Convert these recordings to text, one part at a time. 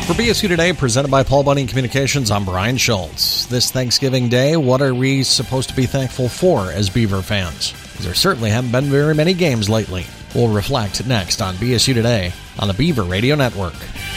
For BSU Today, presented by Paul Bunyan Communications, I'm Brian Schultz. This Thanksgiving Day, what are we supposed to be thankful for as Beaver fans? There certainly haven't been very many games lately. We'll reflect next on BSU Today on the Beaver Radio Network.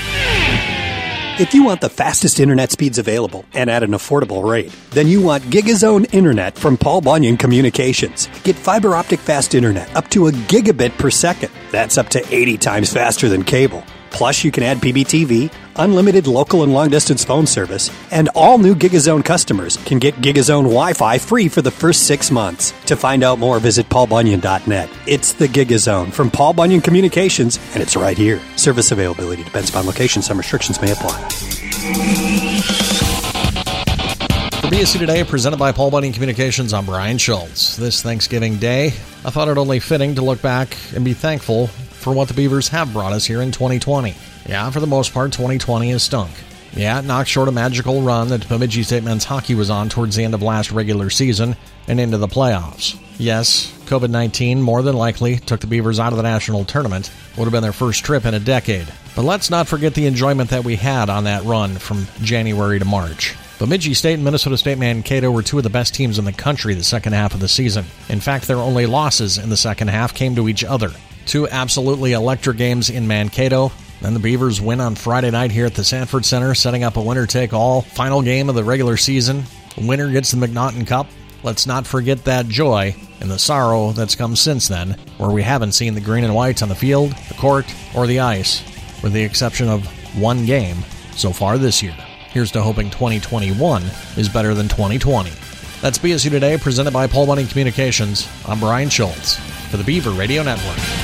If you want the fastest internet speeds available and at an affordable rate, then you want GigaZone Internet from Paul Bunyan Communications. Get fiber optic fast internet up to a gigabit per second. That's up to 80 times faster than cable. Plus, you can add PBTV, unlimited local and long-distance phone service, and all new GigaZone customers can get GigaZone Wi-Fi free for the first 6 months. To find out more, visit paulbunyan.net. It's the GigaZone from Paul Bunyan Communications, and it's right here. Service availability depends upon location. Some restrictions may apply. For BSU Today, presented by Paul Bunyan Communications, I'm Brian Schultz. This Thanksgiving Day, I thought it only fitting to look back and be thankful for what the Beavers have brought us here in 2020. Yeah, for the most part, 2020 has stunk. Yeah, it knocked short a magical run that Bemidji State men's hockey was on towards the end of last regular season and into the playoffs. Yes, COVID-19 more than likely took the Beavers out of the national tournament. Would have been their first trip in a decade. But let's not forget the enjoyment that we had on that run from January to March. Bemidji State and Minnesota State Mankato were two of the best teams in the country the second half of the season. In fact, their only losses in the second half came to each other. Two absolutely electric games in Mankato. Then the Beavers win on Friday night here at the Sanford Center, setting up a winner-take-all final game of the regular season. The winner gets the McNaughton Cup. Let's not forget that joy and the sorrow that's come since then, where we haven't seen the green and whites on the field, the court, or the ice, with the exception of one game so far this year. Here's to hoping 2021 is better than 2020. That's BSU Today, presented by Paul Bunyan Communications. I'm Brian Schultz for the Beaver Radio Network.